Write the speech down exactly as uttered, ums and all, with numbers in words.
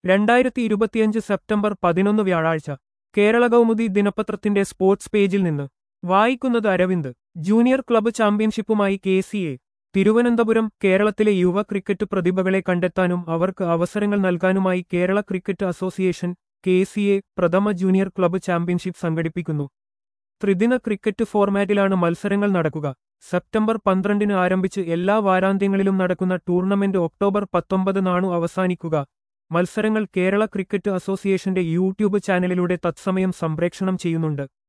രണ്ടായിരത്തി ഇരുപത്തിയഞ്ച് സെപ്റ്റംബർ പതിനൊന്ന് വ്യാഴാഴ്ച കേരള കൗമുദി ദിനപത്രത്തിന്റെ സ്പോർട്സ് പേജിൽ നിന്ന് വായിക്കുന്നത് അരവിന്ദ്. ജൂനിയർ ക്ലബ്ബ് ചാമ്പ്യൻഷിപ്പുമായി കെ സി എ തിരുവനന്തപുരം. കേരളത്തിലെ യുവ ക്രിക്കറ്റ് പ്രതിഭകളെ കണ്ടെത്താനും അവർക്ക് അവസരങ്ങൾ നൽകാനുമായി Kerala cricket association K C A പ്രഥമ ജൂനിയർ ക്ലബ്ബ് ചാമ്പ്യൻഷിപ്പ് സംഘടിപ്പിക്കുന്നു. ത്രിദിന ക്രിക്കറ്റ് ഫോർമാറ്റിലാണ് മത്സരങ്ങൾ നടക്കുക. സെപ്റ്റംബർ പന്ത്രണ്ടിന് ആരംഭിച്ച് എല്ലാ വാരാന്ത്യങ്ങളിലും നടക്കുന്ന ടൂർണമെന്റ് ഒക്ടോബർ പത്തൊമ്പതിനാണു അവസാനിക്കുക. മത്സരങ്ങൾ കേരള ക്രിക്കറ്റ് അസോസിയേഷന്റെ യൂട്യൂബ് ചാനലിലൂടെ തത്സമയം സംപ്രേക്ഷണം ചെയ്യുന്നുണ്ട്.